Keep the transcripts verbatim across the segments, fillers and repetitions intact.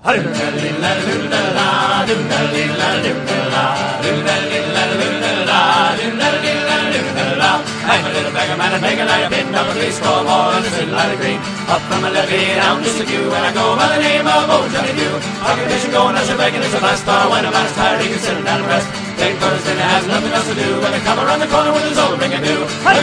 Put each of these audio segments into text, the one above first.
I'm a little beggar man, I beg a light of pin, up a three score more and a little light of green. Up from a levee down just a few, and I go by the name of Old Johnny Dew. Occupation going, I should begging, it's a fast star. When a man is tired, he can sit down and rest. Take birds, then he has nothing else to do, but I come around the corner with his old ring and do.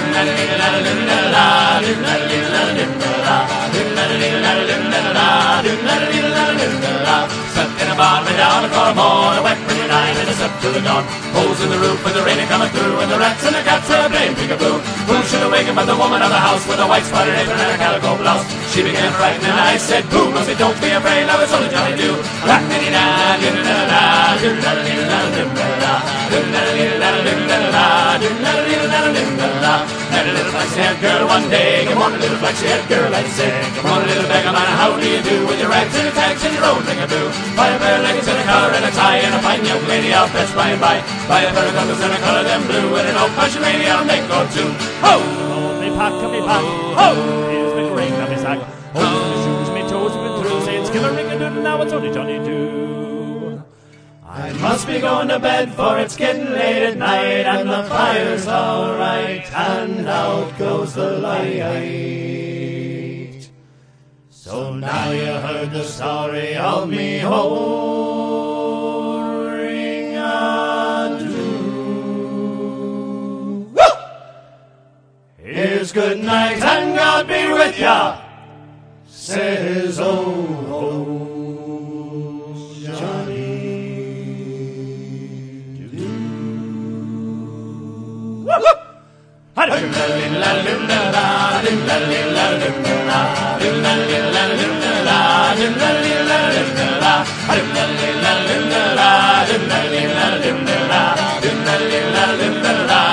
Stuck in a barn, way down a cornmore, a wet pretty night, and it's up till the dawn. Holes in the roof with the rain coming through, and the rats and the cats are playing peekaboo. Who should awaken but the woman of the house with a white spotted apron and a calico blouse? She began frightened and I said, "Boo, Mumsy, don't be afraid, now it's only Johnny Dew." Met a little flaxy-haired girl one day. Come on, little flaxy-haired girl, I'd say. Come on, little beggar man, how do you do? With your rags and your tags and your old ring-a-boo. Buy a pair of leggings and a collar and a tie, and a fine young lady I'll fetch by and by. Buy a pair of goggles and a color them blue, and an old-fashioned lady I'll make or two. Ho! Oh, me pack, me pack. Ho! Here's me ring on me sack. Oh, me shoes, me toes, me through. Saying skill a ring-a-doodle, now it's only Johnny Dew. I must be going to bed, for it's getting late at night, and the fire's all right, and out goes the light. So now you heard the story of me old ring-a-doo. Woo! Here's good night, and God be with ya, says old Johnny. Woo!